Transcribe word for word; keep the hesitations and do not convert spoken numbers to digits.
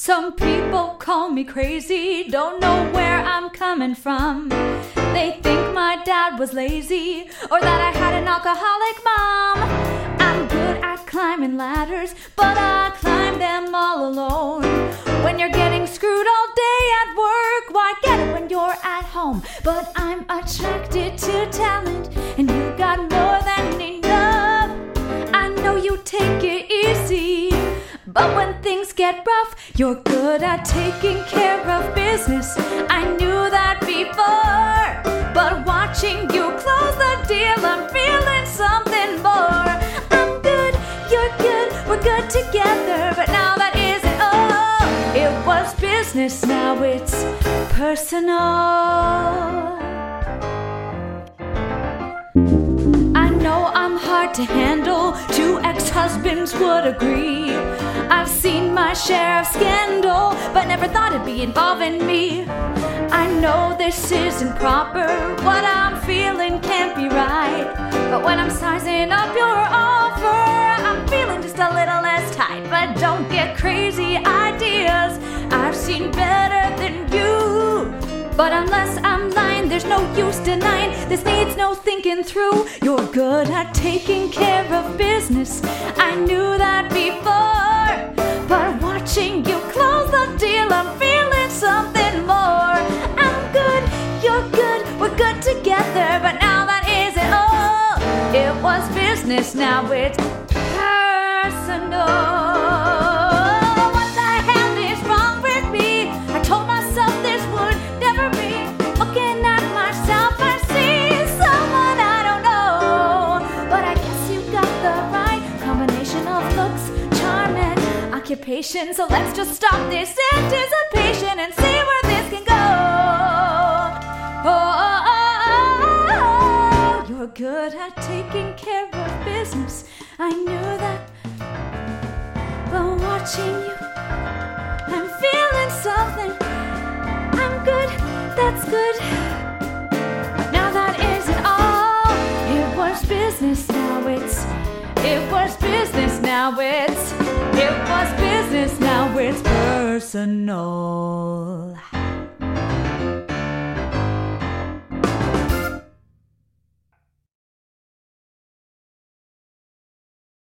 Some people call me crazy, don't know where I'm coming from. They think my dad was lazy or that I had an alcoholic mom. I'm good at climbing ladders, but I climb them all alone. When you're getting screwed all day at work, why get it when you're at home? But I'm attracted to talent, and you got more than enough. I know you take it easy, but when things get rough, you're good at taking care of business. I knew that before, but watching you close the deal, I'm feeling something more. I'm good, you're good, we're good together, but now that isn't all. It was business, now it's personal. I know I'm hard to handle, two ex-husbands would agree. I've seen my share of scandal, but never thought it'd be involving me. I know this isn't proper, what I'm feeling can't be right, but when I'm sizing up your offer, I'm feeling just a little less tight. But don't get crazy ideas, I've seen better than you. But unless I'm lying, there's no use denying, this needs no thinking through. You're good at taking care of business, I knew that before, but watching you close the deal, I'm feeling something more. I'm good, you're good, we're good together, but now that isn't all. It was business, now it's personal. Occupation, so let's just stop this anticipation and see where this can go. Oh, oh, oh, oh, you're good at taking care of business, I knew that, but watching you, I'm feeling something. I'm good, that's good, now that isn't all. It was business, now it's, it was business, now it's, it was business, now it's personal.